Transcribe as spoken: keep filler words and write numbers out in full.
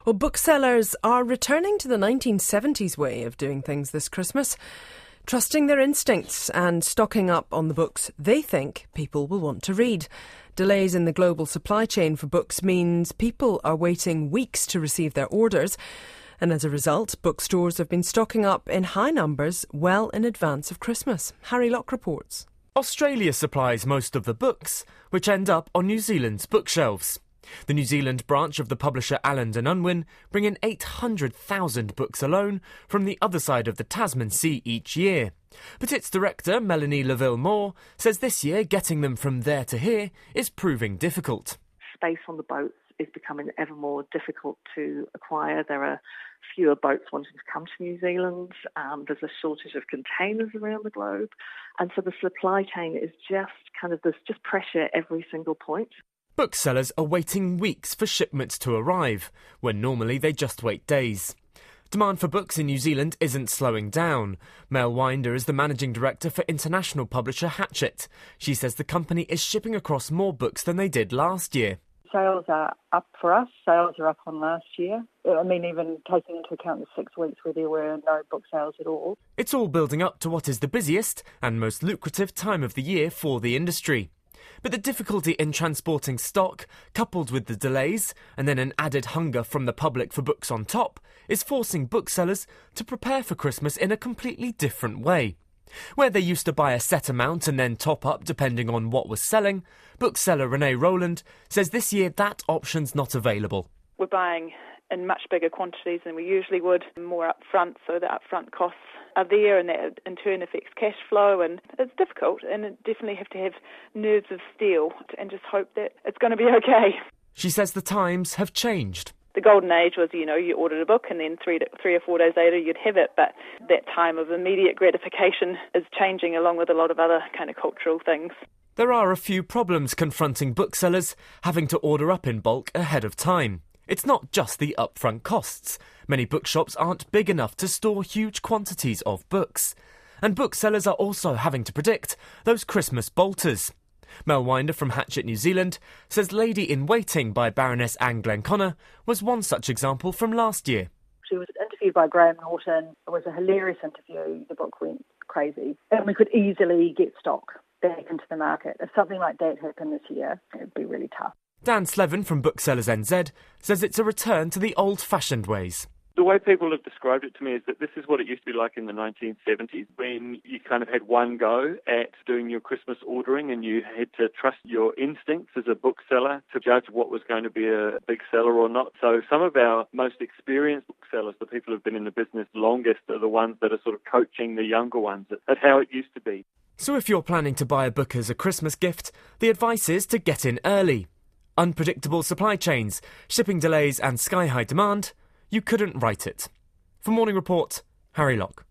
Well, booksellers are returning to the nineteen seventies way of doing things this Christmas, trusting their instincts and stocking up on the books they think people will want to read. Delays in the global supply chain for books means people are waiting weeks to receive their orders, and as a result, bookstores have been stocking up in high numbers well in advance of Christmas. Harry Locke reports. Australia supplies most of the books, which end up on New Zealand's bookshelves. The New Zealand branch of the publisher Allen and Unwin bring in eight hundred thousand books alone from the other side of the Tasman Sea each year. But its director, Melanie Laville-Moore, says this year getting them from there to here is proving difficult. Space on the boats is becoming ever more difficult to acquire. There are fewer boats wanting to come to New Zealand. Um, there's a shortage of containers around the globe. And so the supply chain is just kind of, there's just pressure at every single point. Booksellers are waiting weeks for shipments to arrive, when normally they just wait days. Demand for books in New Zealand isn't slowing down. Mel Winder is the managing director for international publisher Hachette. She says the company is shipping across more books than they did last year. Sales are up for us. Sales are up on last year. I mean, even taking into account the six weeks where there were no book sales at all. It's all building up to what is the busiest and most lucrative time of the year for the industry. But the difficulty in transporting stock, coupled with the delays, and then an added hunger from the public for books on top, is forcing booksellers to prepare for Christmas in a completely different way. Where they used to buy a set amount and then top up depending on what was selling, bookseller Renee Rowland says this year that option's not available. We're buying in much bigger quantities than we usually would, more up front, so the upfront costs are there, and that in turn affects cash flow, and it's difficult, and you definitely have to have nerves of steel and just hope that it's going to be okay. She says the times have changed. The golden age was, you know, you ordered a book and then three, to, three or four days later you'd have it, but that time of immediate gratification is changing along with a lot of other kind of cultural things. There are a few problems confronting booksellers having to order up in bulk ahead of time. It's not just the upfront costs. Many bookshops aren't big enough to store huge quantities of books. And booksellers are also having to predict those Christmas bolters. Mel Winder from Hachette New Zealand says Lady in Waiting by Baroness Anne Glenconner was one such example from last year. She was interviewed by Graham Norton. It was a hilarious interview. The book went crazy. And we could easily get stock back into the market. If something like that happened this year, it would be really tough. Dan Slevin from Booksellers N Z says it's a return to the old-fashioned ways. The way people have described it to me is that this is what it used to be like in the nineteen seventies, when you kind of had one go at doing your Christmas ordering and you had to trust your instincts as a bookseller to judge what was going to be a big seller or not. So some of our most experienced booksellers, the people who've been in the business longest, are the ones that are sort of coaching the younger ones at how it used to be. So if you're planning to buy a book as a Christmas gift, the advice is to get in early. Unpredictable supply chains, shipping delays and sky-high demand, you couldn't write it. For Morning Report, Harry Locke.